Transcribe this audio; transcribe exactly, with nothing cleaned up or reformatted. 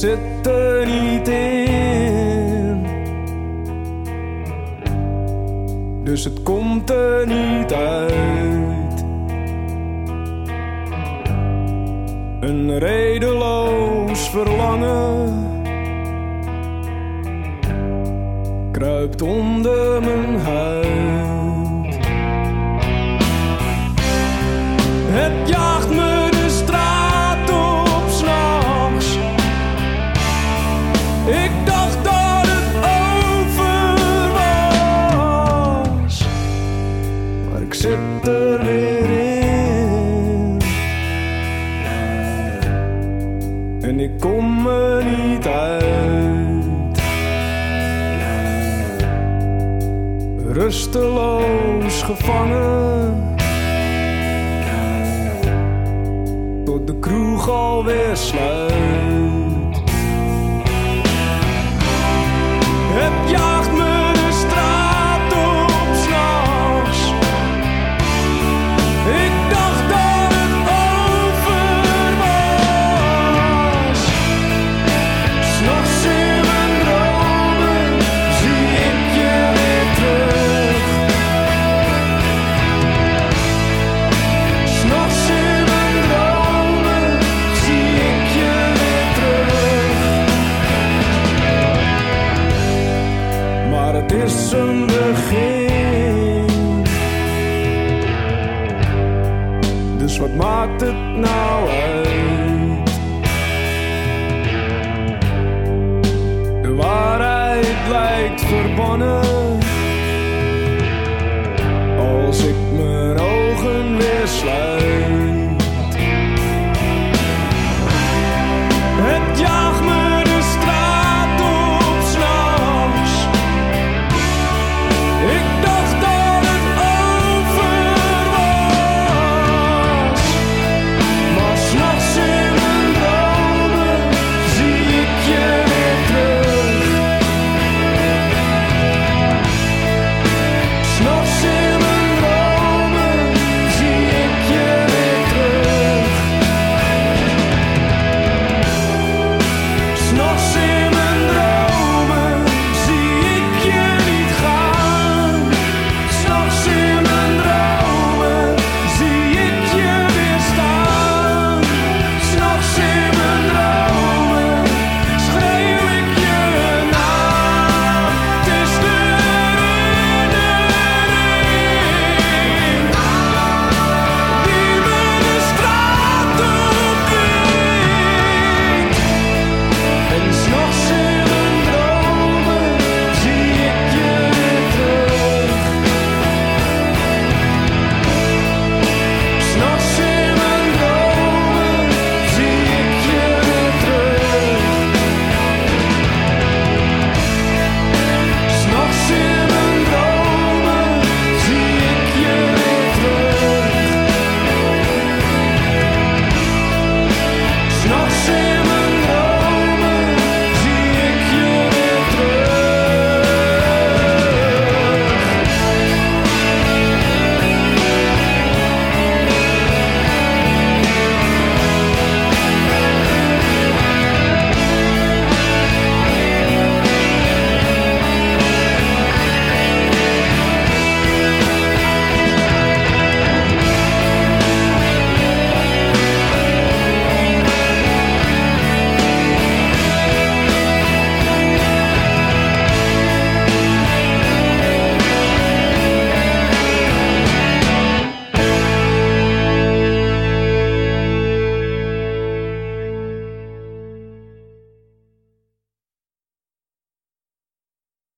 zit er niet in. Dus het komt er niet uit. Een redeloos verlangen kruipt onder mijn huid. Het jaagt me de straat op 's nachts. Ik dacht dat het over was, maar ik zit er weer in. En ik kom er niet uit. Rusteloos gevangen, tot de kroeg alweer sluit. Het jaagt me de straat op 's nachts. Ik dacht dat het over was. 's Nachts in mijn dromen zie ik je weer terug. 's Nachts in mijn dromen zie ik je weer terug. Maar het is een begin. Dus wat maakt het nou uit? De waarheid lijkt verbannen als ik mijn ogen weer sluit.